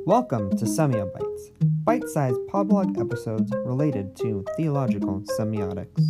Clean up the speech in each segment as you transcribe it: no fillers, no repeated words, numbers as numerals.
Welcome to Semio Bites, bite-sized podblog episodes related to theological semiotics.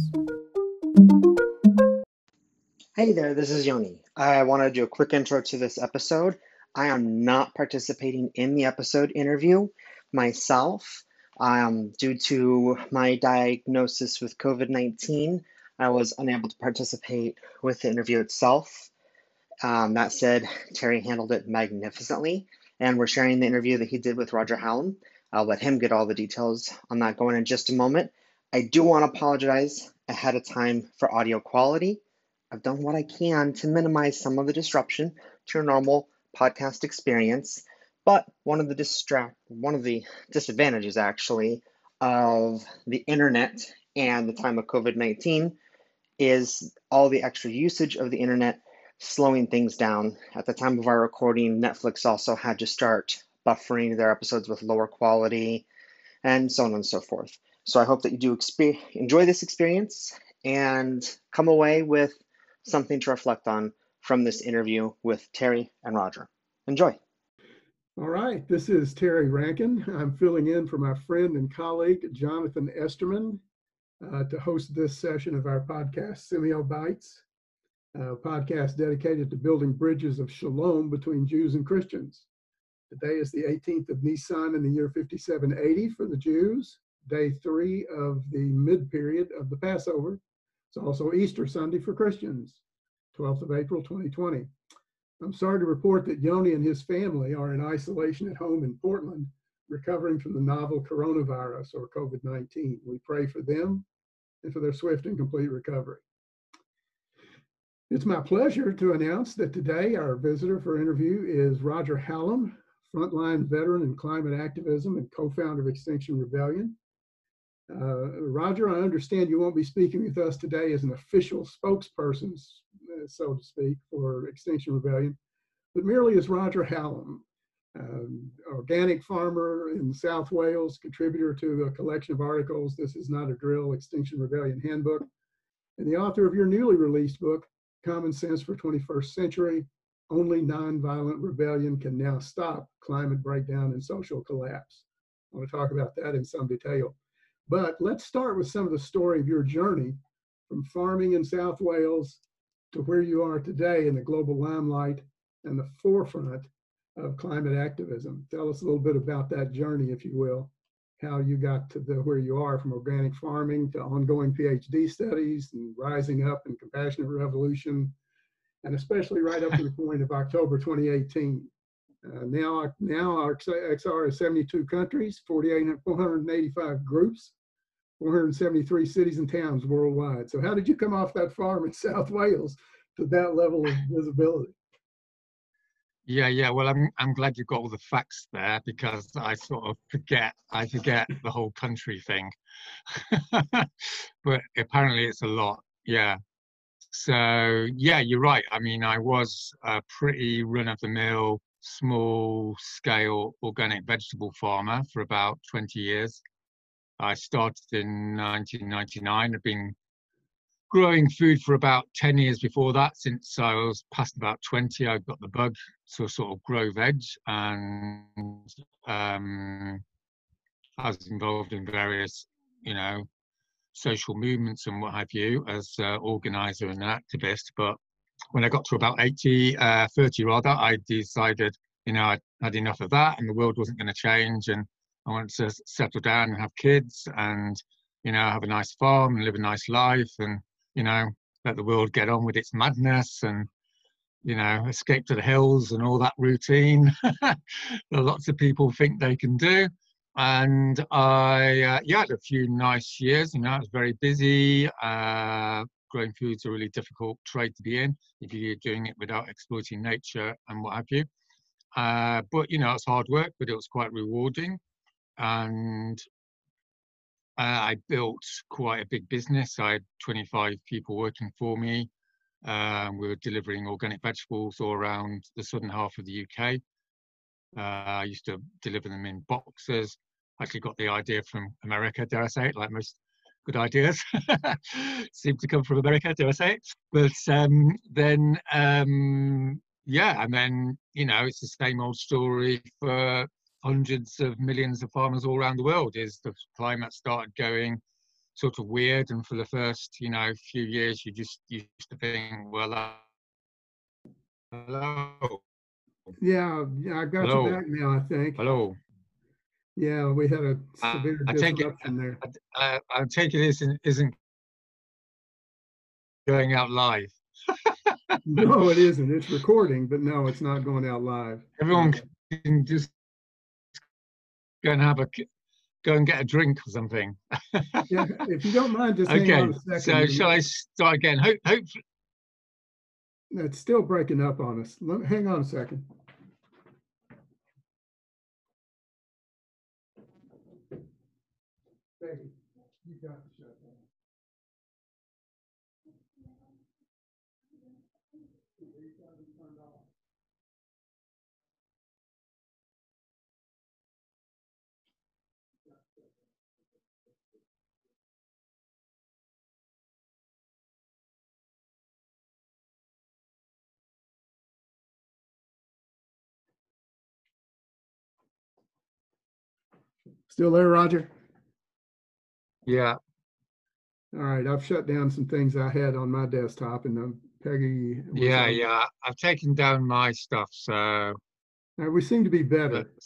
Hey there, this is Yoni. I want to do a quick intro to this episode. I am not participating in the episode interview myself. Due to my diagnosis with COVID-19, I was unable to participate with the interview itself. That said, Terry handled it magnificently, and we're sharing the interview that he did with Roger Hallam. I'll let him get all the details on that going in just a moment. I do want to apologize ahead of time for audio quality. I've done what I can to minimize some of the disruption to your normal podcast experience, but one of the disadvantages actually of the internet and the time of COVID-19 is all the extra usage of the internet slowing things down. At the time of our recording, Netflix also had to start buffering their episodes with lower quality and so on and so forth. So I hope that you do enjoy this experience and come away with something to reflect on from this interview with Terry and Roger. Enjoy. All right, this is Terry Rankin. I'm filling in for my friend and colleague, Jonathan Esterman, to host this session of our podcast, Semio Bites, a podcast dedicated to building bridges of shalom between Jews and Christians. Today is the 18th of Nisan in the year 5780 for the Jews, day 3 of the mid-period of the Passover. It's also Easter Sunday for Christians, 12th of April, 2020. I'm sorry to report that Yoni and his family are in isolation at home in Portland, recovering from the novel coronavirus or COVID-19. We pray for them and for their swift and complete recovery. It's my pleasure to announce that today our visitor for interview is Roger Hallam, frontline veteran in climate activism and co-founder of Extinction Rebellion. Roger, I understand you won't be speaking with us today as an official spokesperson, so to speak, for Extinction Rebellion, but merely as Roger Hallam, organic farmer in South Wales, contributor to a collection of articles, This Is Not a Drill, Extinction Rebellion Handbook, and the author of your newly released book, Common Sense for 21st Century, Only Nonviolent Rebellion Can Now Stop Climate Breakdown and Social Collapse. I want to talk about that in some detail. But let's start with some of the story of your journey from farming in South Wales to where you are today in the global limelight and the forefront of climate activism. Tell us a little bit about that journey, if you will, how you got to where you are from organic farming to ongoing PhD studies and rising up in compassionate revolution, and especially right up to the point of October 2018. Now our XR is 72 countries, 485 groups, 473 cities and towns worldwide. So how did you come off that farm in South Wales to that level of visibility? Yeah. Well, I'm glad you got all the facts there because I sort of forget the whole country thing. But apparently it's a lot. Yeah. So yeah, you're right. I mean, I was a pretty run-of-the-mill, small-scale organic vegetable farmer for about 20 years. I started in 1999. I've been growing food for about 10 years before that. Since I was past about 20, I got the bug to sort of grow veg, and I was involved in various, social movements and what have you as organizer and activist. But when I got to about 30 rather, I decided, I'd had enough of that and the world wasn't going to change, and I wanted to settle down and have kids and, have a nice farm and live a nice life and, let the world get on with its madness and, escape to the hills and all that routine that lots of people think they can do. And I had a few nice years. I was very busy. Growing food's a really difficult trade to be in if you're doing it without exploiting nature and what have you. But it's hard work, but it was quite rewarding. And I built quite a big business. I had 25 people working for me. We were delivering organic vegetables all around the southern half of the UK. I used to deliver them in boxes. Actually got the idea from America, dare I say it, like most good ideas seem to come from America, dare I say it. But then it's the same old story for hundreds of millions of farmers all around the world, is the climate started going sort of weird. And for the first, few years, you just used to think, well, hello, Yeah, I got you hello, back now, I think. hello. Yeah, we had a severe I take it, disruption there. I take it isn't going out live. No, it isn't. It's recording, but no, it's not going out live. Everyone can just go and go and get a drink or something. Yeah, if you don't mind, just hang on a second. So shall I start again? Hopefully. It's still breaking up on us. Hang on a second. Peggy, you got to shut down. Still there, Roger? Yeah. All right, I've shut down some things I had on my desktop, and Peggy. Yeah. I've taken down my stuff, so. We seem to be better. But,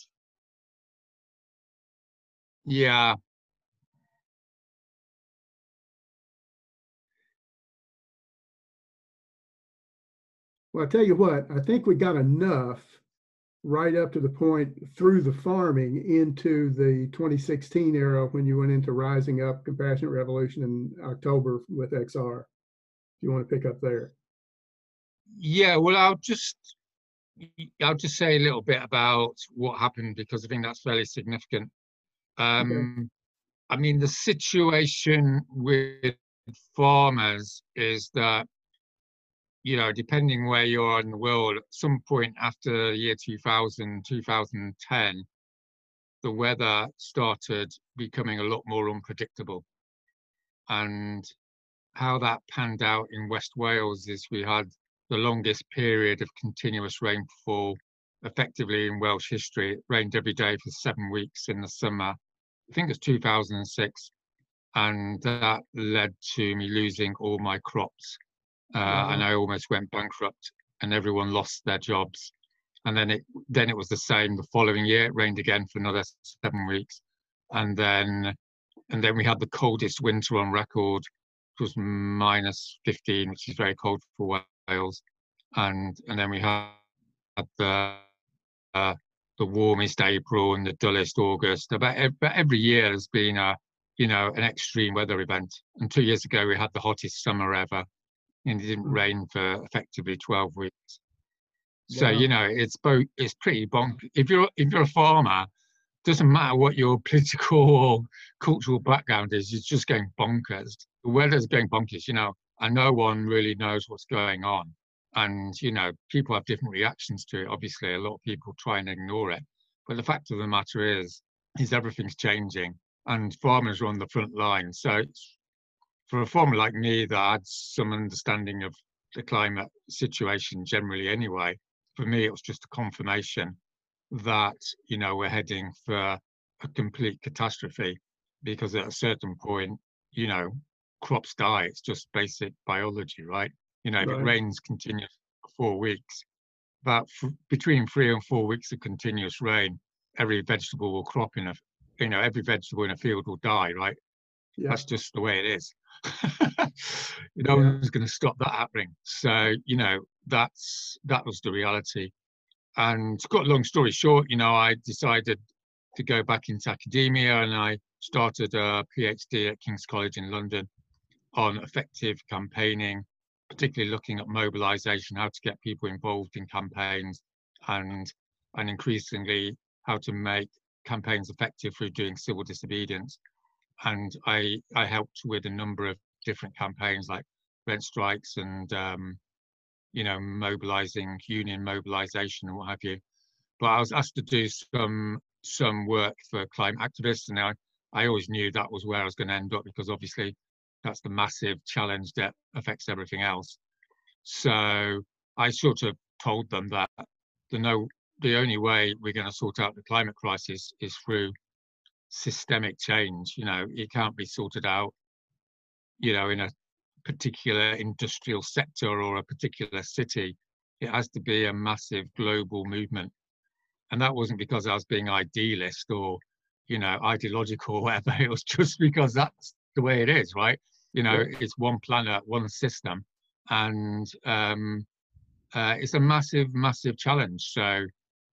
yeah. Well, I tell you what, I think we got enough right up to the point through the farming into the 2016 era when you went into Rising Up Compassionate Revolution in October with XR. If you want to pick up there. Yeah, well, I'll just say a little bit about what happened, because I think that's fairly significant. Okay. I mean, the situation with farmers is that, depending where you are in the world, at some point after the year 2000, 2010, the weather started becoming a lot more unpredictable. And how that panned out in West Wales is we had the longest period of continuous rainfall effectively in Welsh history. It rained every day for 7 weeks in the summer. I think it was 2006. And that led to me losing all my crops. And I almost went bankrupt, and everyone lost their jobs. And then it was the same the following year. It rained again for another 7 weeks. And then we had the coldest winter on record. It was -15, which is very cold for Wales. And then we had the warmest April and the dullest August. But every year has been an extreme weather event. And 2 years ago we had the hottest summer ever, and it didn't rain for effectively 12 weeks. So it's pretty bonkers. If you're a farmer, doesn't matter what your political or cultural background is, it's just going bonkers. The weather's going bonkers, and no one really knows what's going on. And, people have different reactions to it. Obviously, a lot of people try and ignore it. But the fact of the matter is everything's changing, and farmers are on the front line. So for a farmer like me that had some understanding of the climate situation generally anyway, for me, it was just a confirmation that, we're heading for a complete catastrophe, because at a certain point, crops die. It's just basic biology, right? If it rains continuously for 4 weeks, between 3 and 4 weeks of continuous rain, every vegetable will crop every vegetable in a field will die, right? Yeah. That's just the way it is. No one's going to stop that happening. So, that was the reality. And to cut a long story short, I decided to go back into academia, and I started a PhD at King's College in London on effective campaigning, particularly looking at mobilization, how to get people involved in campaigns, and increasingly how to make campaigns effective through doing civil disobedience. And I helped with a number of different campaigns like rent strikes and mobilizing, union mobilization and what have you. But I was asked to do some work for climate activists, and I always knew that was where I was going to end up, because obviously that's the massive challenge that affects everything else. So I sort of told them that the the only way we're going to sort out the climate crisis is through systemic change. You know, it can't be sorted out, you know, in a particular industrial sector or a particular city. It has to be a massive global movement. And that wasn't because I was being idealist or, you know, ideological or whatever. It was just because that's the way it is, right? You know, it's one planet, one system. And it's a massive, massive challenge. So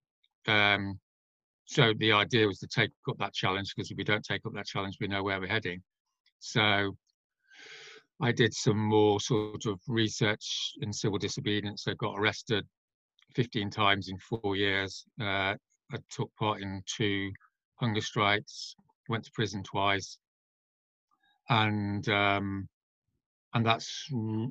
the idea was to take up that challenge, because if we don't take up that challenge, we know where we're heading. So I did some more sort of research in civil disobedience. I got arrested 15 times in 4 years. I took part in 2 hunger strikes, went to prison twice, and that's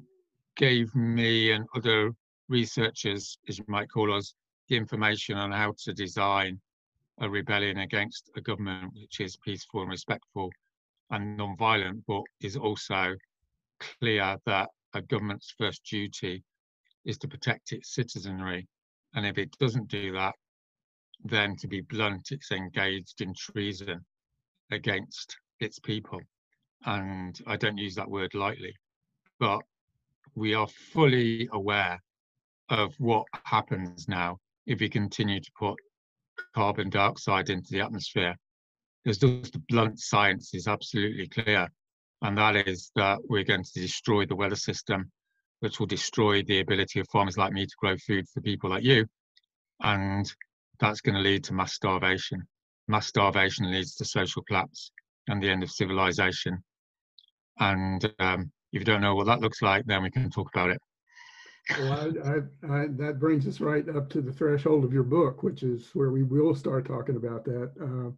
gave me and other researchers, as you might call us, the information on how to design a rebellion against a government which is peaceful and respectful and non-violent, but is also clear that a government's first duty is to protect its citizenry. And if it doesn't do that, then, to be blunt, it's engaged in treason against its people. And I don't use that word lightly, but we are fully aware of what happens now if we continue to put carbon dioxide into the atmosphere. There's just the blunt science is absolutely clear, and that is that we're going to destroy the weather system, which will destroy the ability of farmers like me to grow food for people like you, and that's going to lead to mass starvation. Mass starvation leads to social collapse and the end of civilization. And if you don't know what that looks like, then we can talk about it. Well, that brings us right up to the threshold of your book, which is where we will start talking about that.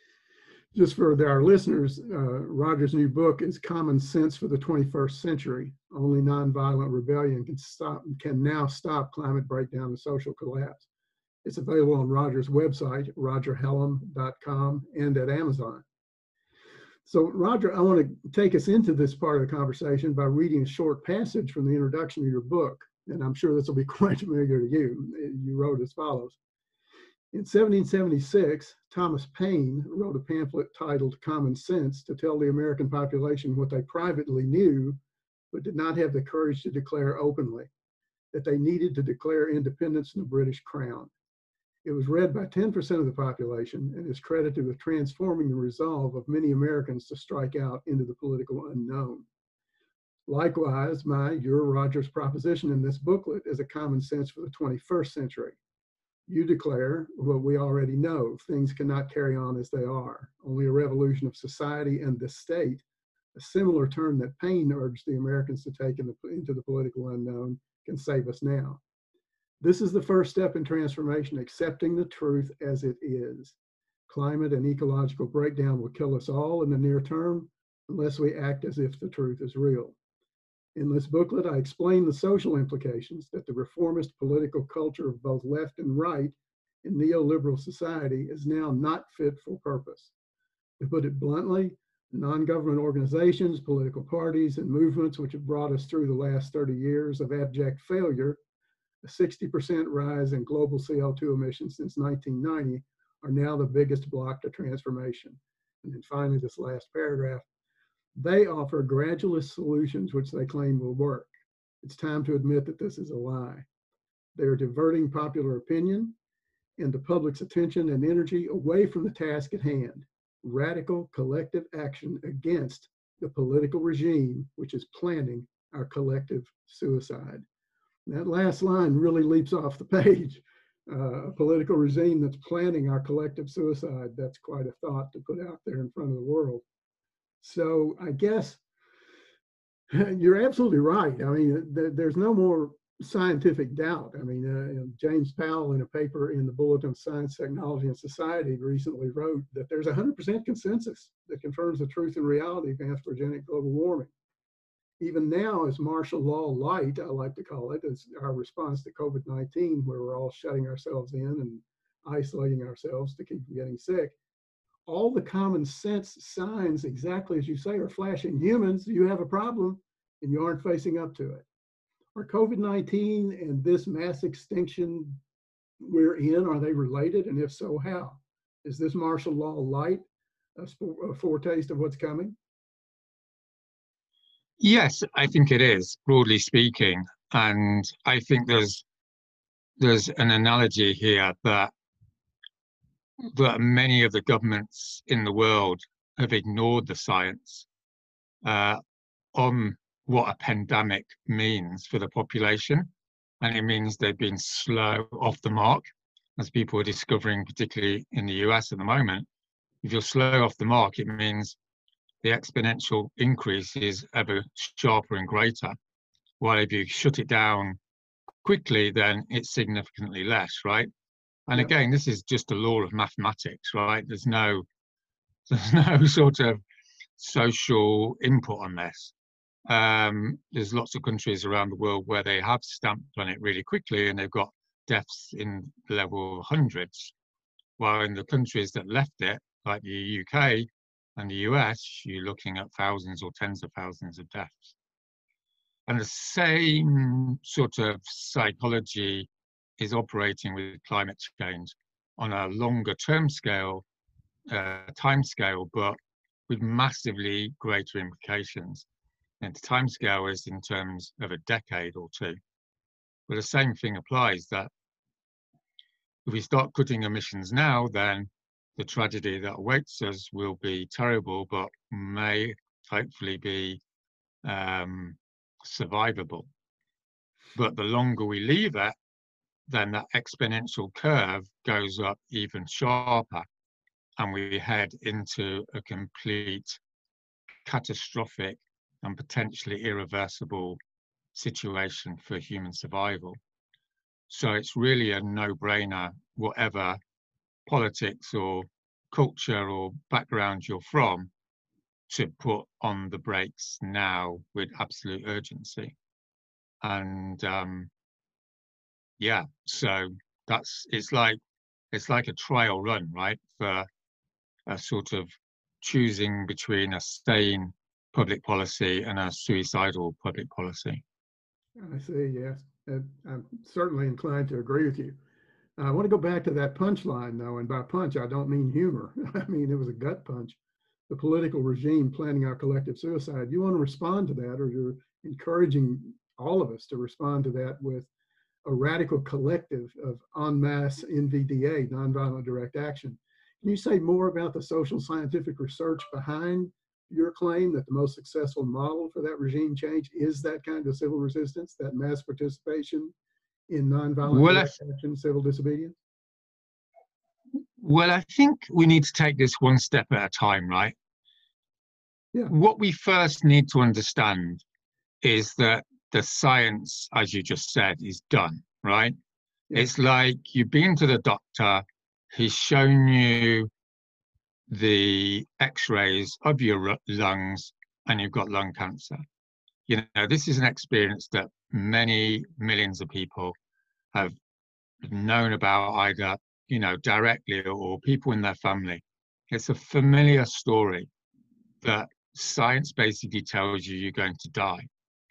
Just for our listeners, Roger's new book is Common Sense for the 21st Century. Only Nonviolent Rebellion can now stop climate breakdown and social collapse. It's available on Roger's website, rogerhallam.com, and at Amazon. So, Roger, I want to take us into this part of the conversation by reading a short passage from the introduction of your book, and I'm sure this will be quite familiar to you. You wrote as follows. In 1776, Thomas Paine wrote a pamphlet titled Common Sense to tell the American population what they privately knew, but did not have the courage to declare openly, that they needed to declare independence from the British Crown. It was read by 10% of the population and is credited with transforming the resolve of many Americans to strike out into the political unknown. Likewise, your Roger's proposition in this booklet is a common sense for the 21st century. You declare what we already know: things cannot carry on as they are. Only a revolution of society and the state, a similar term that Paine urged the Americans to take into the political unknown, can save us now. This is the first step in transformation, accepting the truth as it is. Climate and ecological breakdown will kill us all in the near term unless we act as if the truth is real. In this booklet, I explain the social implications that the reformist political culture of both left and right in neoliberal society is now not fit for purpose. To put it bluntly, non-government organizations, political parties, and movements which have brought us through the last 30 years of abject failure, a 60% rise in global CO2 emissions since 1990, are now the biggest block to transformation. And then finally, this last paragraph, they offer gradualist solutions which they claim will work. It's time to admit that this is a lie. They are diverting popular opinion and the public's attention and energy away from the task at hand: radical collective action against the political regime which is planning our collective suicide. That last line really leaps off the page. A political regime that's planning our collective suicide. That's quite a thought to put out there in front of the world. So I guess you're absolutely right. I mean, there's no more scientific doubt. I mean, James Powell, in a paper in the Bulletin of Science, Technology, and Society, recently wrote that there's 100% consensus that confirms the truth and reality of anthropogenic global warming. Even now, as martial law light, I like to call it, as our response to COVID-19, where we're all shutting ourselves in and isolating ourselves to keep from getting sick, all the common sense signs, exactly as you say, are flashing. Humans, you have a problem and you aren't facing up to it. Are COVID-19 and this mass extinction we're in, are they related? And if so, how? Is this martial law light a foretaste of what's coming? Yes, I think it is, broadly speaking. And I think there's an analogy here that many of the governments in the world have ignored the science on what a pandemic means for the population. And it means they've been slow off the mark, as people are discovering, particularly in the US at the moment. If you're slow off the mark, it means the exponential increase is ever sharper and greater. While if you shut it down quickly, then it's significantly less, right? And Yep. again, this is just a law of mathematics, right? There's no sort of social input on this. There's lots of countries around the world where they have stamped on it really quickly and they've got deaths in the level of hundreds. While in the countries that left it, like the UK and the US, you're looking at thousands or tens of thousands of deaths. And the same sort of psychology is operating with climate change on a longer term scale, time scale, but with massively greater implications. And the time scale is in terms of a decade or two. But the same thing applies, that if we start cutting emissions now, then the tragedy that awaits us will be terrible, but may hopefully be survivable. But the longer we leave it, then that exponential curve goes up even sharper, and we head into a complete catastrophic and potentially irreversible situation for human survival. So it's really a no-brainer, whatever politics or culture or background you're from, to put on the brakes now with absolute urgency. And yeah, so it's like a trial run, right, for a sort of choosing between a sane public policy and a suicidal public policy. I see, yes. I'm certainly inclined to agree with you. I want to go back to that punchline, though, and by punch, I don't mean humor. I mean, it was a gut punch. The political regime planning our collective suicide. You want to respond to that, or you're encouraging all of us to respond to that with a radical collective of en masse NVDA, nonviolent direct action. Can you say more about the social scientific research behind your claim that the most successful model for that regime change is that kind of civil resistance, that mass participation in nonviolent direct action, civil disobedience? Well, I think we need to take this one step at a time, right? Yeah. What we first need to understand is that the science, as you just said, is done, right? Yeah. It's like you've been to the doctor, he's shown you the x-rays of your lungs and you've got lung cancer. You know, this is an experience that many millions of people have known about, either, you know, directly or people in their family. It's a familiar story that science basically tells you you're going to die,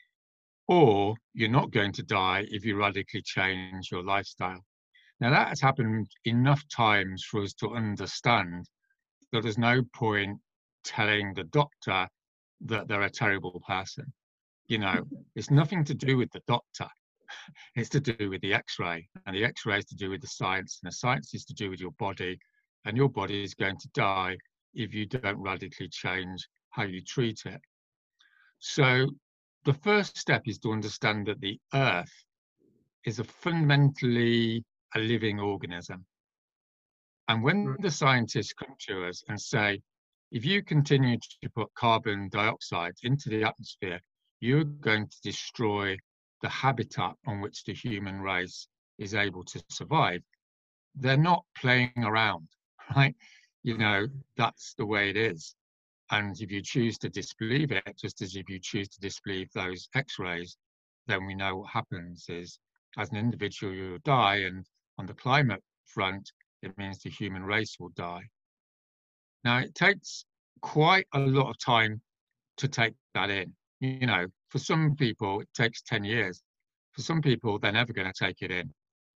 or you're not going to die if you radically change your lifestyle. Now, that has happened enough times for us to understand that there's no point telling the doctor that they're a terrible person. You know, it's nothing to do with the doctor. It's to do with the x-ray, and the x-ray is to do with the science, and the science is to do with your body, and your body is going to die if you don't radically change how you treat it. So the first step is to understand that the earth is fundamentally a living organism. And when the scientists come to us and say, if you continue to put carbon dioxide into the atmosphere, you're going to destroy the habitat on which the human race is able to survive. They're not playing around, right? You know, that's the way it is. And if you choose to disbelieve it, just as if you choose to disbelieve those x-rays, then we know what happens is, as an individual, you'll die. And on the climate front, it means the human race will die. Now, it takes quite a lot of time to take that in. You know, for some people, it takes 10 years. For some people, they're never going to take it in.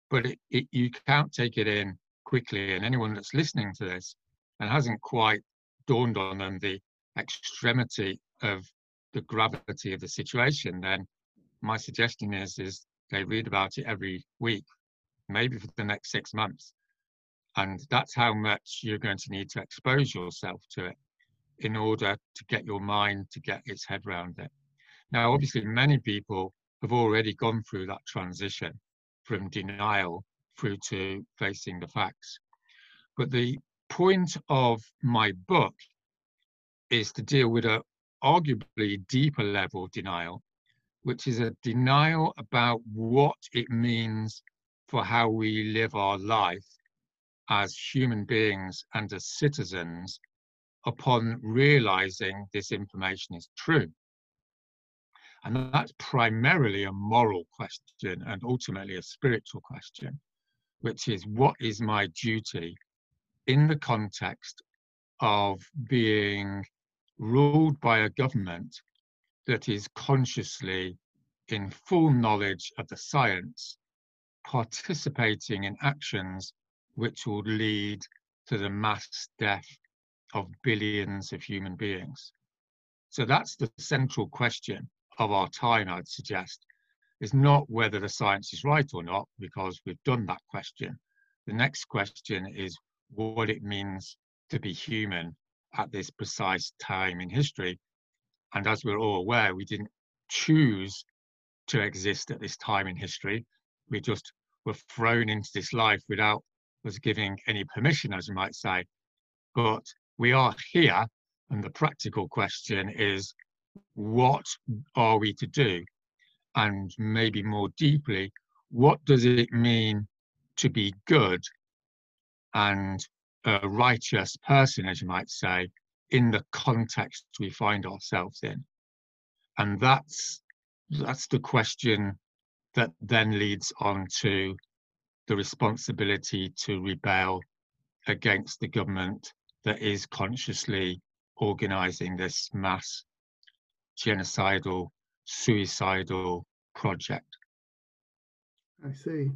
but you can't take it in quickly. And anyone that's listening to this and hasn't quite dawned on them the extremity of the gravity of the situation, then my suggestion is they read about it every week, maybe for the next 6 months. And that's how much you're going to need to expose yourself to it in order to get your mind to get its head around it. Now, obviously, many people have already gone through that transition from denial through to facing the facts. But the point of my book is to deal with a arguably deeper level of denial, which is a denial about what it means for how we live our life as human beings and as citizens upon realizing this information is true. And that's primarily a moral question and ultimately a spiritual question, which is, what is my duty in the context of being ruled by a government that is consciously in full knowledge of the science, participating in actions which will lead to the mass death of billions of human beings. So that's the central question of our time, I'd suggest, is not whether the science is right or not, because we've done that question. The next question is what it means to be human at this precise time in history. And as we're all aware, we didn't choose to exist at this time in history. We just were thrown into this life without us giving any permission, as you might say. But we are here, and the practical question is, what are we to do? And maybe more deeply, what does it mean to be good and a righteous person, as you might say, in the context we find ourselves in? And that's the question that then leads on to the responsibility to rebel against the government that is consciously organizing this mass genocidal, suicidal project. I see.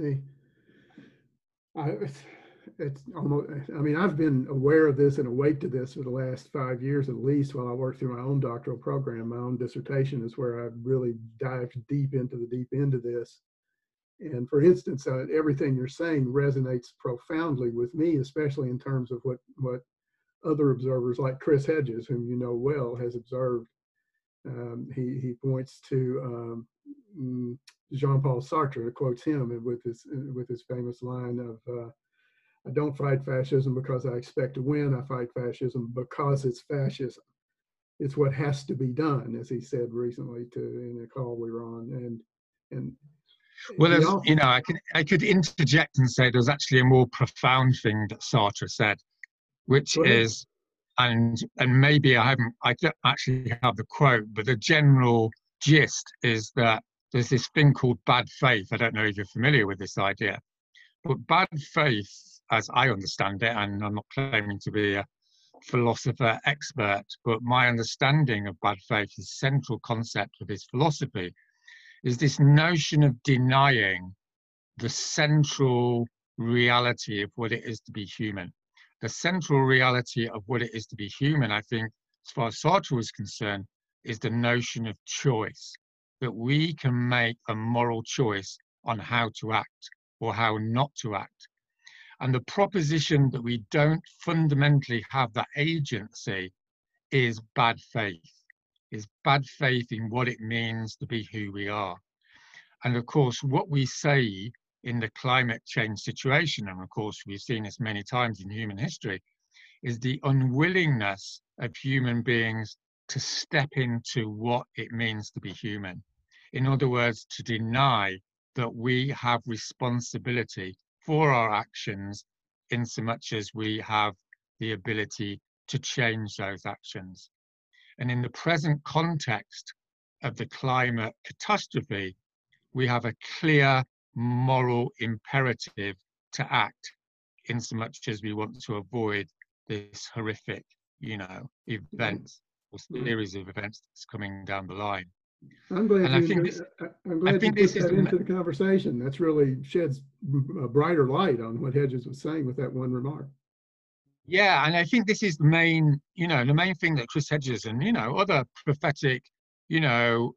It's almost, I mean, I've been aware of this and awake to this for the last 5 years at least, while I worked through my own doctoral program. My own dissertation is where I really dived deep into the deep end of this. And for instance, everything you're saying resonates profoundly with me, especially in terms of what other observers like Chris Hedges, whom you know well, has observed. He points to Jean-Paul Sartre, quotes him with his famous line of, I don't fight fascism because I expect to win. I fight fascism because it's fascism. It's what has to be done, as he said recently in a call we were on. And well, you know, I could interject and say there's actually a more profound thing that Sartre said, which is, and maybe I don't actually have the quote, but the general gist is that there's this thing called bad faith. I don't know if you're familiar with this idea, but bad faith, as I understand it, and I'm not claiming to be a philosopher expert, but my understanding of bad faith, the central concept of his philosophy, is this notion of denying the central reality of what it is to be human. The central reality of what it is to be human, I think, as far as Sartre was concerned, is the notion of choice, that we can make a moral choice on how to act or how not to act. And the proposition that we don't fundamentally have that agency is bad faith in what it means to be who we are. And of course, what we say in the climate change situation, and of course we've seen this many times in human history, is the unwillingness of human beings to step into what it means to be human. In other words, to deny that we have responsibility for our actions in so much as we have the ability to change those actions. And in the present context of the climate catastrophe, we have a clear moral imperative to act in so much as we want to avoid this horrific, event or series of events that's coming down the line. I'm glad And I'm I glad you think put this is that into the conversation. That's really sheds a brighter light on what Hedges was saying with that one remark. yeah, and I think this is the main, the main thing that Chris Hedges and, other prophetic, you know,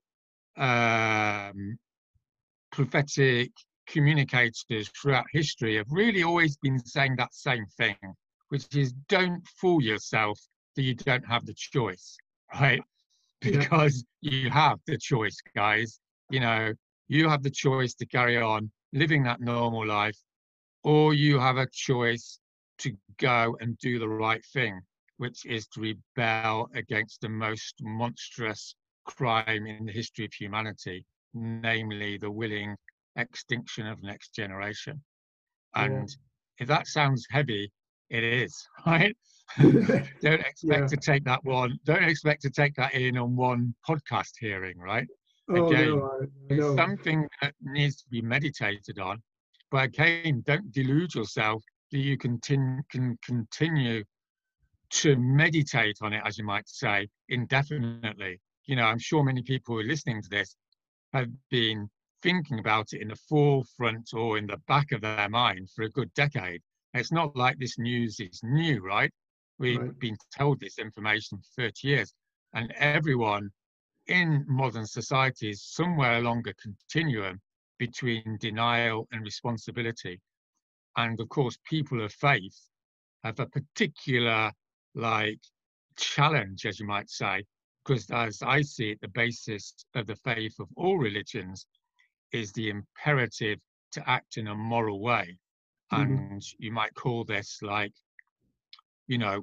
um, prophetic communicators throughout history have really always been saying that same thing, which is don't fool yourself that you don't have the choice, right? Yeah. Because you have the choice, guys. You have the choice to carry on living that normal life, or you have a choice to go and do the right thing, which is to rebel against the most monstrous crime in the history of humanity, namely the willing extinction of the next generation. Yeah. And if that sounds heavy, it is, right? Don't expect Yeah. to take that one. Don't expect to take that in on one podcast hearing, right? Oh Again, no, I it's know. something that needs to be meditated on. But again, don't delude yourself that you can continue to meditate on it, as you might say, indefinitely. I'm sure many people who are listening to this have been thinking about it in the forefront or in the back of their mind for a good decade. It's not like this news is new, right? We've Right. been told this information for 30 years, and everyone in modern society is somewhere along a continuum between denial and responsibility. And of course, people of faith have a particular like challenge, as you might say, because as I see it, the basis of the faith of all religions is the imperative to act in a moral way. Mm-hmm. And you might call this like, you know,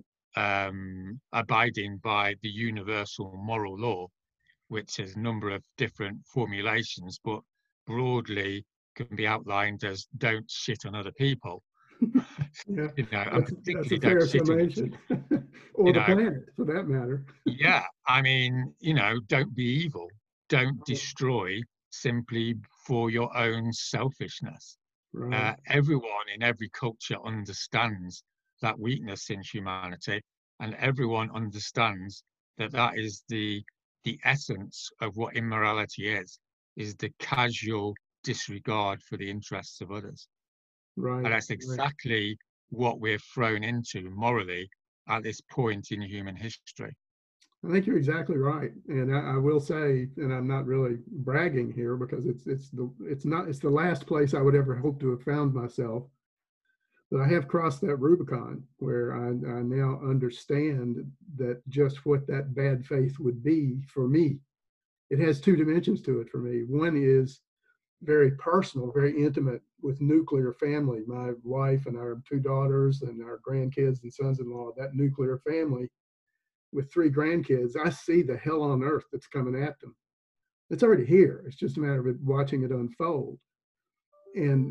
abiding by the universal moral law, which has a number of different formulations, but broadly can be outlined as don't shit on other people. Yeah, And that's a particularly don't fair shit on yourself. summation, or You the know, planet for that matter. yeah, I mean, don't be evil, don't destroy simply for your own selfishness. Right. Everyone in every culture understands that weakness in humanity, and everyone understands that that is the essence of what immorality is the casual disregard for the interests of others. Right. And that's Right. exactly what we're thrown into morally at this point in human history. I think you're exactly right, and I will say, and I'm not really bragging here because it's the last place I would ever hope to have found myself. But I have crossed that Rubicon where I now understand that just what that bad faith would be for me. It has two dimensions to it for me. One is very personal, very intimate with nuclear family, my wife and our two daughters and our grandkids and sons-in-law, that nuclear family with three grandkids. I see the hell on earth that's coming at them. It's already here. It's just a matter of it, watching it unfold. And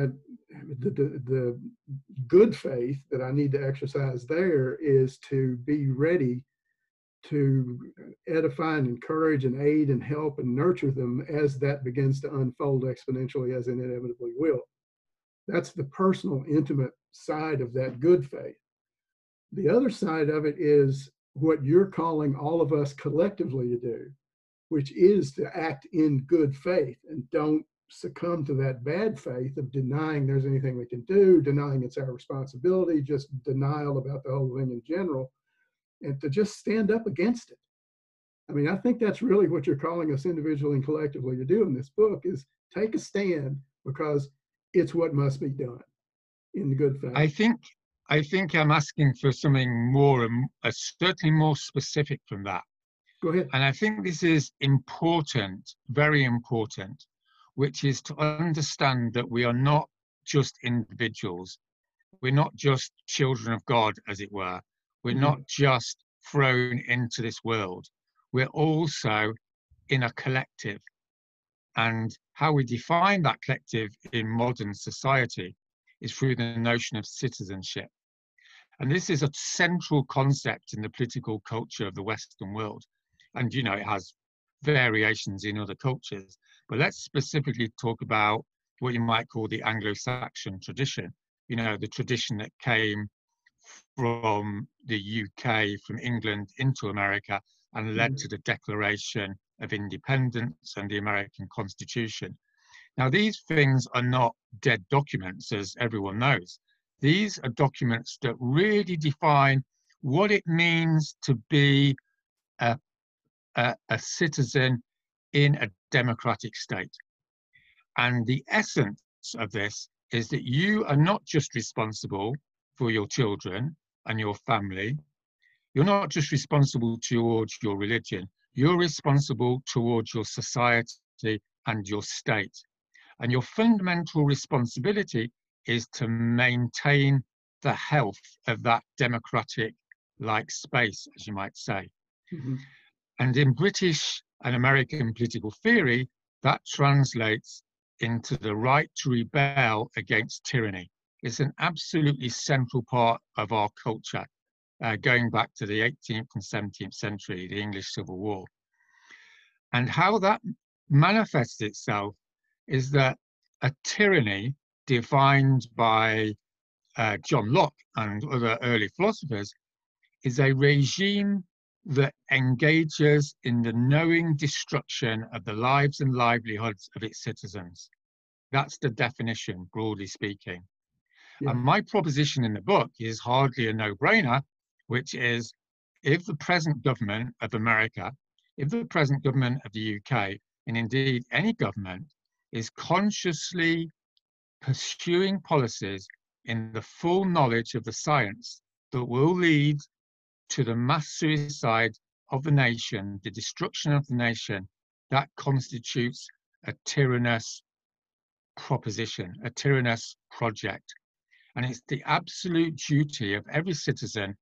the good faith that I need to exercise there is to be ready to edify and encourage and aid and help and nurture them as that begins to unfold exponentially, as it inevitably will. That's the personal, intimate side of that good faith. The other side of it is what you're calling all of us collectively to do, which is to act in good faith and don't succumb to that bad faith of denying there's anything we can do, denying it's our responsibility, just denial about the whole thing in general, and to just stand up against it. I mean, I think that's really what you're calling us individually and collectively to do in this book is take a stand because it's what must be done in good faith. I think I'm asking for something more, certainly more specific from that. Go ahead. And I think this is important, very important, which is to understand that we are not just individuals. We're not just children of God, as it were. We're not just thrown into this world. We're also in a collective. And how we define that collective in modern society is through the notion of citizenship. And this is a central concept in the political culture of the Western world. And, it has variations in other cultures. But let's specifically talk about what you might call the Anglo-Saxon tradition, the tradition that came from the UK, from England into America, and led to the Declaration of Independence and the American Constitution. Now, these things are not dead documents, as everyone knows. These are documents that really define what it means to be a citizen in a democratic state. And the essence of this is that you are not just responsible for your children and your family. You're not just responsible towards your religion. You're responsible towards your society and your state. And your fundamental responsibility is to maintain the health of that democratic-like space, as you might say. Mm-hmm. And in British and American political theory, that translates into the right to rebel against tyranny. It's an absolutely central part of our culture, going back to the 18th and 17th century, the English Civil War. And how that manifests itself is that a tyranny defined by John Locke and other early philosophers is a regime that engages in the knowing destruction of the lives and livelihoods of its citizens. That's the definition, broadly speaking. Yeah. And my proposition in the book is hardly a no-brainer, which is if the present government of America, if the present government of the UK, and indeed any government, is consciously pursuing policies in the full knowledge of the science that will lead to the mass suicide of the nation, the destruction of the nation, that constitutes a tyrannous proposition, a tyrannous project. And it's the absolute duty of every citizen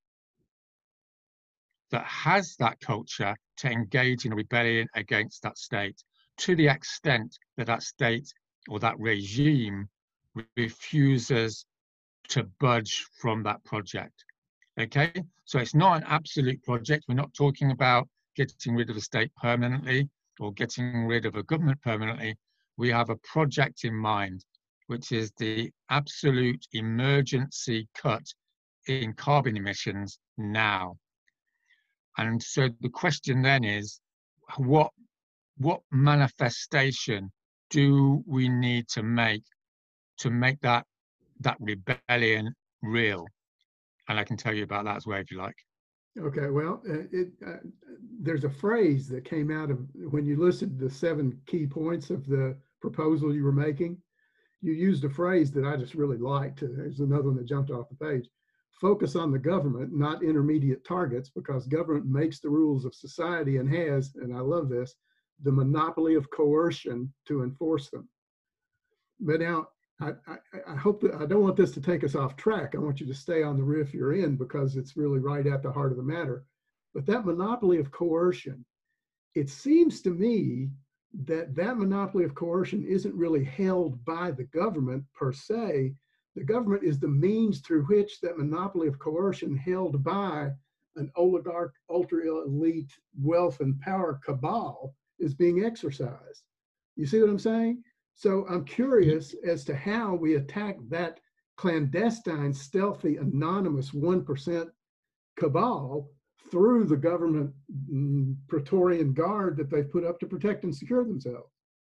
that has that culture to engage in a rebellion against that state, to the extent that that state or that regime refuses to budge from that project. Okay, so it's not an absolute project. We're not talking about getting rid of a state permanently or getting rid of a government permanently. We have a project in mind, which is the absolute emergency cut in carbon emissions now. And so the question then is, what manifestation do we need to make that rebellion real? And I can tell you about that as well if you like. Okay, well, there's a phrase that came out of when you listed the 7 key points of the proposal you were making. You used a phrase that I just really liked. There's another one that jumped off the page. Focus on the government, not intermediate targets, because government makes the rules of society and has, and I love this, the monopoly of coercion to enforce them. But now, I hope that I don't want this to take us off track. I want you to stay on the riff you're in because it's really right at the heart of the matter. But that monopoly of coercion, it seems to me that that monopoly of coercion isn't really held by the government per se. The government is the means through which that monopoly of coercion held by an oligarch, ultra-elite wealth and power cabal is being exercised. You see what I'm saying? So I'm curious as to how we attack that clandestine, stealthy, anonymous 1% cabal through the government Praetorian Guard that they've put up to protect and secure themselves.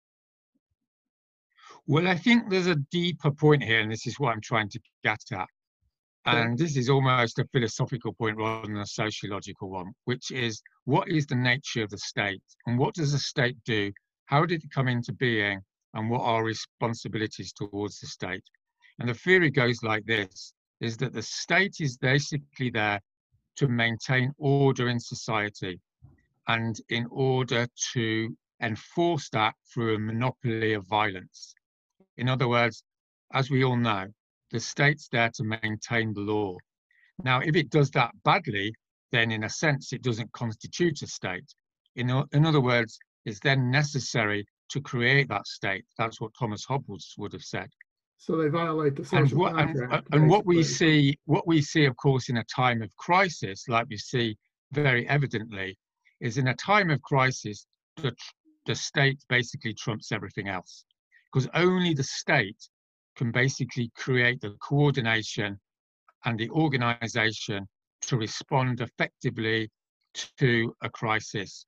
Well, I think there's a deeper point here, and this is what I'm trying to get at. And this is almost a philosophical point rather than a sociological one, which is what is the nature of the state? And what does the state do? How did it come into being? And what are responsibilities towards the state? And the theory goes like this, is that the state is basically there to maintain order in society and in order to enforce that through a monopoly of violence. In other words, as we all know, the state's there to maintain the law. Now, if it does that badly, then in a sense, it doesn't constitute a state. In other words, it's then necessary to create that state. That's what Thomas Hobbes would have said. So they violate the social contract. And what we see, of course, in a time of crisis, like we see very evidently, is in a time of crisis, the state basically trumps everything else, because only the state can basically create the coordination and the organization to respond effectively to a crisis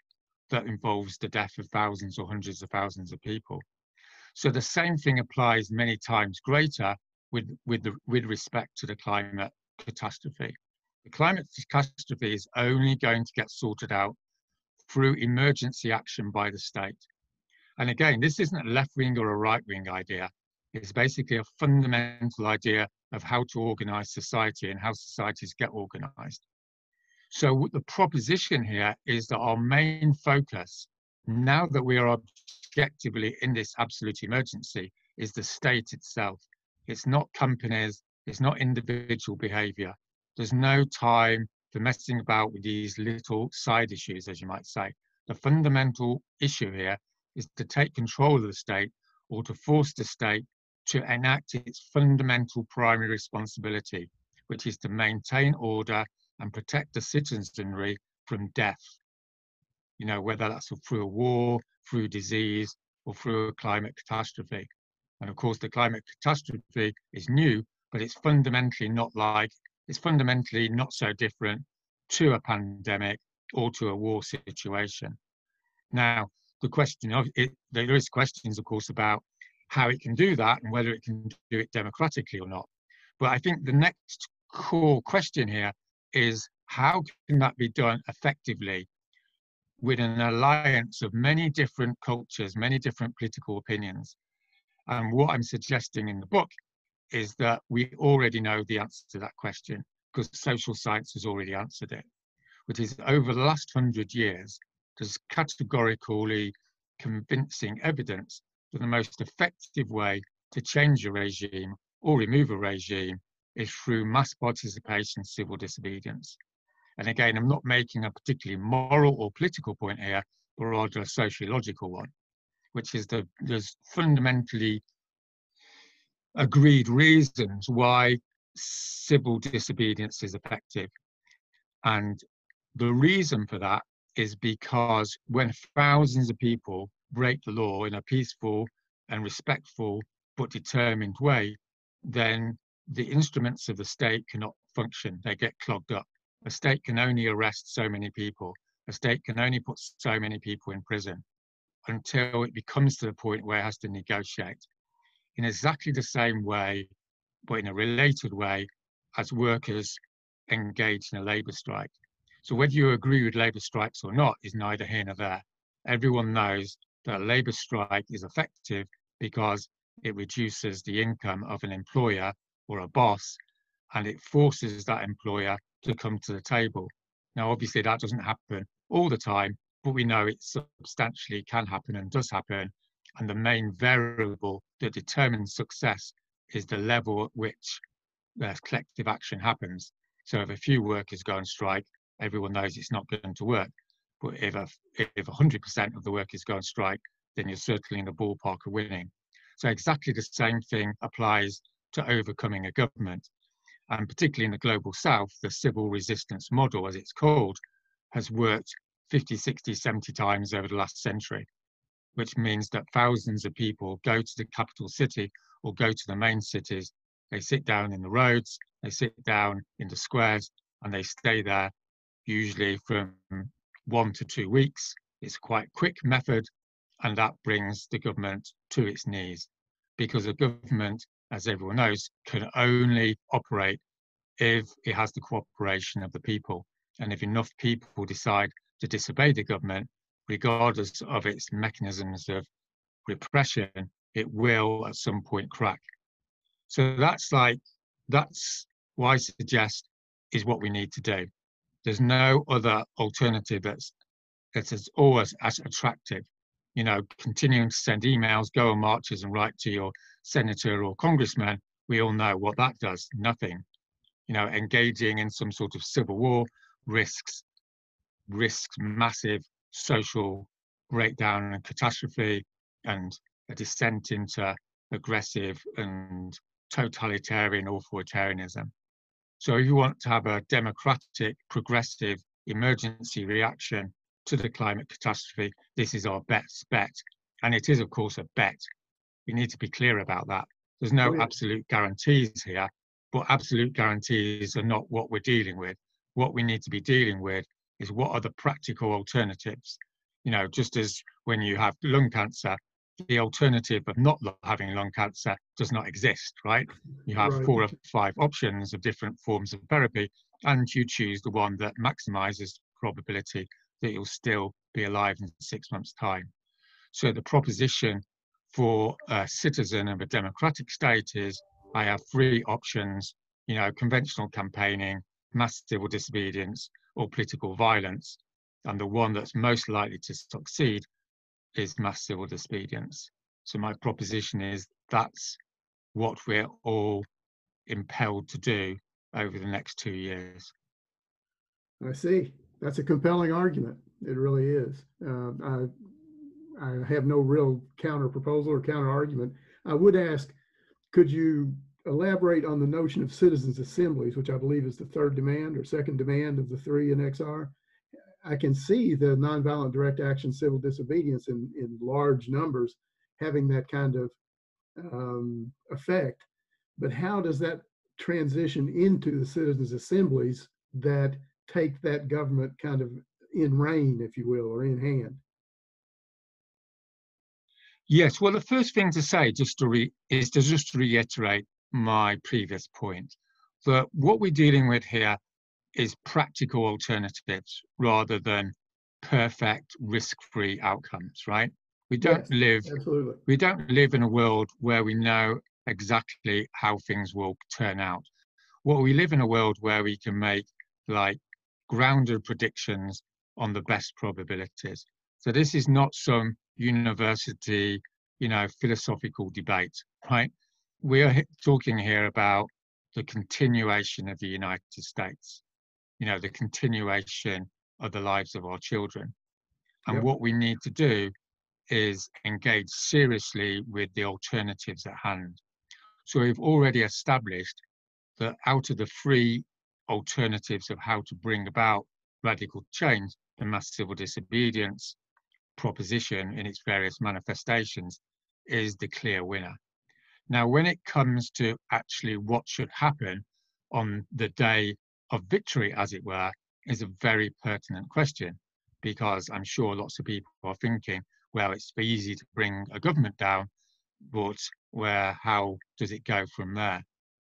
that involves the death of thousands or hundreds of thousands of people. So the same thing applies many times greater with respect to the climate catastrophe. The climate catastrophe is only going to get sorted out through emergency action by the state. And again, this isn't a left-wing or a right-wing idea. It's basically a fundamental idea of how to organize society and how societies get organized. So the proposition here is that our main focus, now that we are objectively in this absolute emergency, is the state itself. It's not companies, it's not individual behavior. There's no time for messing about with these little side issues, as you might say. The fundamental issue here is to take control of the state, or to force the state to enact its fundamental primary responsibility, which is to maintain order and protect the citizenry from death. You know, whether that's through a war, through disease, or through a climate catastrophe. And of course, the climate catastrophe is new, but it's fundamentally not so different to a pandemic or to a war situation. Now, the question of it, there is questions, of course, about how it can do that and whether it can do it democratically or not. But I think the next core question here is, how can that be done effectively with an alliance of many different cultures, many different political opinions? And what I'm suggesting in the book is that we already know the answer to that question, because social science has already answered it, which is over the last 100 years, there's categorically convincing evidence that the most effective way to change a regime or remove a regime is through mass participation, civil disobedience. And again, I'm not making a particularly moral or political point here, but rather a sociological one, which is that there's fundamentally agreed reasons why civil disobedience is effective. And the reason for that is because when thousands of people break the law in a peaceful and respectful but determined way, then the instruments of the state cannot function. They get clogged up. A state can only arrest so many people. A state can only put so many people in prison until it becomes to the point where it has to negotiate. In exactly the same way, but in a related way, as workers engage in a labour strike. So whether you agree with labour strikes or not is neither here nor there. Everyone knows that a labour strike is effective because it reduces the income of an employer or a boss, and it forces that employer to come to the table. Now, obviously, that doesn't happen all the time, but we know it substantially can happen and does happen. And the main variable that determines success is the level at which collective action happens. So if a few workers go on strike, everyone knows it's not going to work. But if 100% of the workers go on strike, then you're certainly in the ballpark of winning. So exactly the same thing applies to overcoming a government. And particularly in the global south, the civil resistance model, as it's called, has worked 50, 60, 70 times over the last century, which means that thousands of people go to the capital city or go to the main cities. They sit down in the roads, they sit down in the squares, and they stay there usually from 1 to 2 weeks. It's a quite quick method, and that brings the government to its knees, because a government, as everyone knows, can only operate if it has the cooperation of the people. And if enough people decide to disobey the government, regardless of its mechanisms of repression, it will at some point crack. So that's what I suggest is what we need to do. There's no other alternative that's as always as attractive. You know, continuing to send emails, go on marches and write to your senator or congressman, we all know what that does, nothing. You know, engaging in some sort of civil war risks massive social breakdown and catastrophe and a descent into aggressive and totalitarian authoritarianism. So if you want to have a democratic, progressive emergency reaction to the climate catastrophe, this is our best bet. And it is, of course, a bet. We need to be clear about that. There's no absolute guarantees here, but absolute guarantees are not what we're dealing with. What we need to be dealing with is what are the practical alternatives. You know, just as when you have lung cancer, the alternative of not having lung cancer does not exist, right? You have Right. 4 or 5 options of different forms of therapy, and you choose the one that maximizes the probability that you'll still be alive in 6 months' time. So the proposition for a citizen of a democratic state is I have 3 options, you know, conventional campaigning, mass civil disobedience, or political violence. And the one that's most likely to succeed is mass civil disobedience. So my proposition is that's what we're all impelled to do over the next 2 years. I see. That's a compelling argument. It really is. I have no real counter proposal or counter argument. I would ask, could you elaborate on the notion of citizens' assemblies, which I believe is the third demand or second demand of the 3 in XR? I can see the nonviolent direct action civil disobedience in large numbers having that kind of effect. But how does that transition into the citizens' assemblies that take that government kind of in reign, if you will, or in hand? Yes, well, the first thing to say is to reiterate my previous point, that what we're dealing with here is practical alternatives rather than perfect risk-free outcomes, right? We don't live in a world where we know exactly how things will turn out. Well, we live in a world where we can make like grounded predictions on the best probabilities. So this is not some university, you know, philosophical debate, right? We are talking here about the continuation of the United States, you know, the continuation of the lives of our children. And what we need to do is engage seriously with the alternatives at hand. So we've already established that out of the 3 alternatives of how to bring about radical change, the mass civil disobedience proposition in its various manifestations is the clear winner. Now, when it comes to actually what should happen on the day of victory, as it were, is a very pertinent question, because I'm sure lots of people are thinking, well, it's easy to bring a government down, but how does it go from there?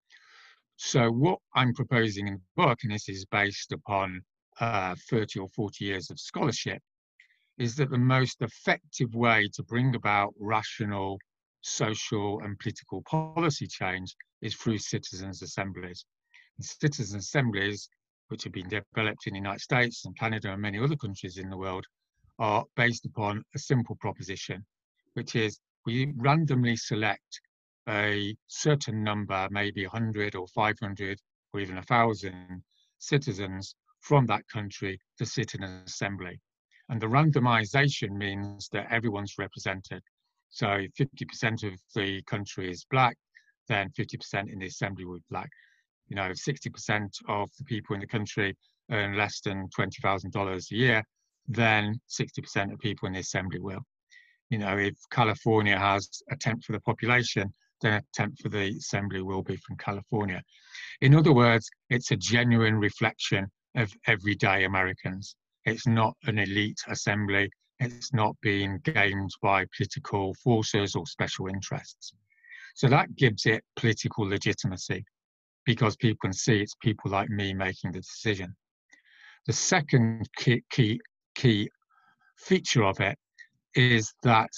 So what I'm proposing in the book, and this is based upon 30 or 40 years of scholarship, is that the most effective way to bring about rational social and political policy change is through citizens' assemblies. And citizens' assemblies, which have been developed in the United States and Canada and many other countries in the world, are based upon a simple proposition, which is we randomly select a certain number, maybe 100 or 500 or even 1,000 citizens from that country to sit in an assembly. And the randomization means that everyone's represented. So 50% of the country is black, then 50% in the assembly will be black. You know, if 60% of the people in the country earn less than $20,000 a year, then 60% of people in the assembly will. You know, if California has a tenth of the population, then a tenth of the assembly will be from California. In other words, it's a genuine reflection of everyday Americans. It's not an elite assembly. It's not being gamed by political forces or special interests. So that gives it political legitimacy, because people can see it's people like me making the decision. The second key feature of it is that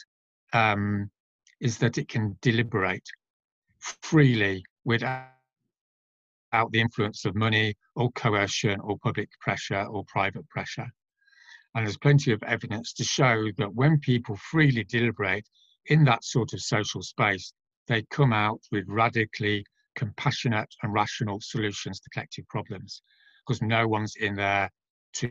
it can deliberate freely without the influence of money or coercion or public pressure or private pressure. And there's plenty of evidence to show that when people freely deliberate in that sort of social space, they come out with radically compassionate and rational solutions to collective problems, because no one's in there to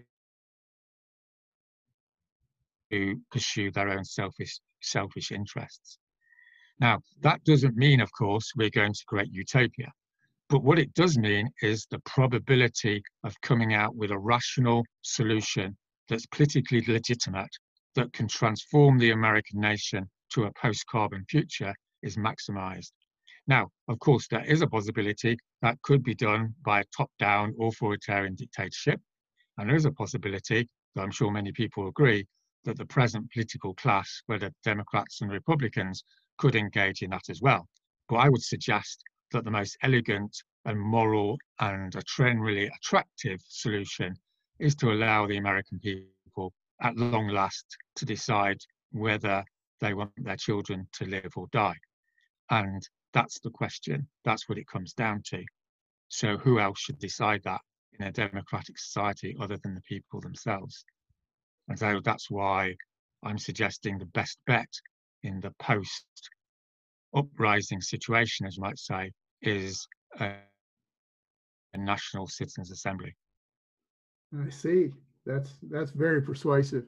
pursue their own selfish interests. Now, that doesn't mean, of course, we're going to create utopia. But what it does mean is the probability of coming out with a rational solution that's politically legitimate, that can transform the American nation to a post-carbon future, is maximized. Now, of course, there is a possibility that could be done by a top-down authoritarian dictatorship. And there is a possibility, that I'm sure many people agree, that the present political class, whether Democrats and Republicans, could engage in that as well. But I would suggest that the most elegant and moral and really attractive solution is to allow the American people at long last to decide whether they want their children to live or die. And that's the question. That's what it comes down to. So who else should decide that in a democratic society other than the people themselves? And so that's why I'm suggesting the best bet in the post-uprising situation, as you might say, is a National Citizens Assembly. I see. That's very persuasive.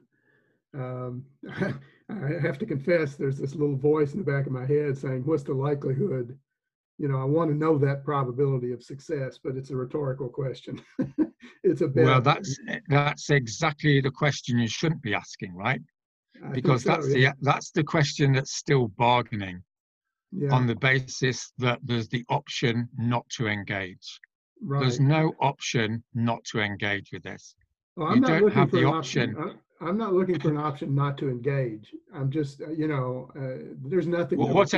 I have to confess, there's this little voice in the back of my head saying, what's the likelihood? You know, I want to know that probability of success, but it's a rhetorical question. It's a bet. Well, that's exactly the question you shouldn't be asking, right? Because that's the question that's still bargaining on the basis that there's the option not to engage. Right. There's no option not to engage with this. Well, you don't have the option. I'm not looking for an option not to engage. I'm just, there's nothing. Well, what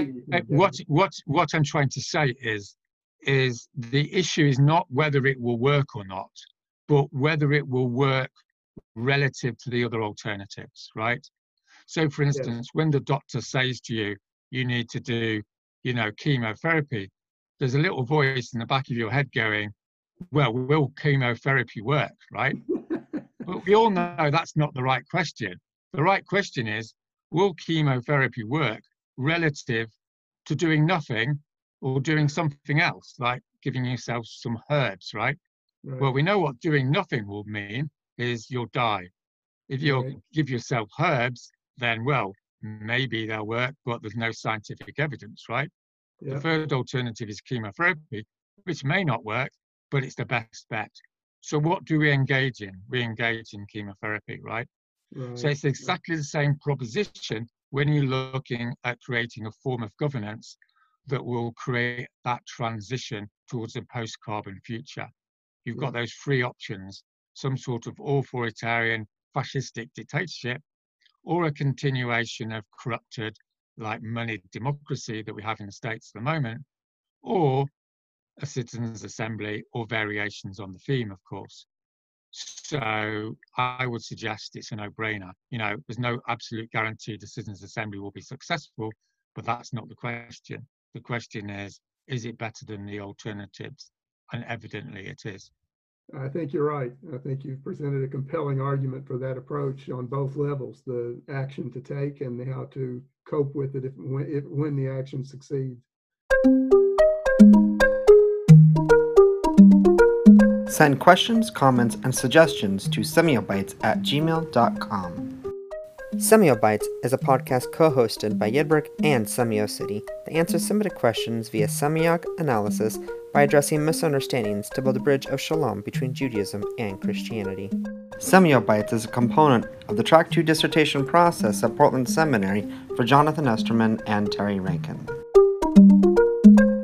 I'm trying to say is the issue is not whether it will work or not, but whether it will work relative to the other alternatives, right? So, for instance, when the doctor says to you, you need to do, chemotherapy, there's a little voice in the back of your head going, well, will chemotherapy work, right? But we all know that's not the right question. The right question is, will chemotherapy work relative to doing nothing or doing something else, like giving yourself some herbs, right? Well, we know what doing nothing will mean is you'll die. If you give yourself herbs, then, well, maybe they'll work, but there's no scientific evidence, right? The third alternative is chemotherapy, which may not work, but it's the best bet. So what do we engage in? We engage in chemotherapy, right? So it's exactly the same proposition when you're looking at creating a form of governance that will create that transition towards a post-carbon future. You've got those three options: some sort of authoritarian fascistic dictatorship, or a continuation of corrupted, like moneyed democracy that we have in the States at the moment, or a citizens' assembly, or variations on the theme, of course. So I would suggest it's a no-brainer. There's no absolute guarantee the citizens' assembly will be successful, but that's not the question. The question is it better than the alternatives? And evidently it is. I think you're right. I think you've presented a compelling argument for that approach on both levels: the action to take and how to cope with it when the action succeeds. Send questions, comments, and suggestions to semiobytes@gmail.com. Semiobytes is a podcast co-hosted by Yidbrick and SemioCity that answers Semitic questions via semiog analysis by addressing misunderstandings to build a bridge of shalom between Judaism and Christianity. Semiobytes is a component of the Track 2 dissertation process at Portland Seminary for Jonathan Esterman and Terry Rankin.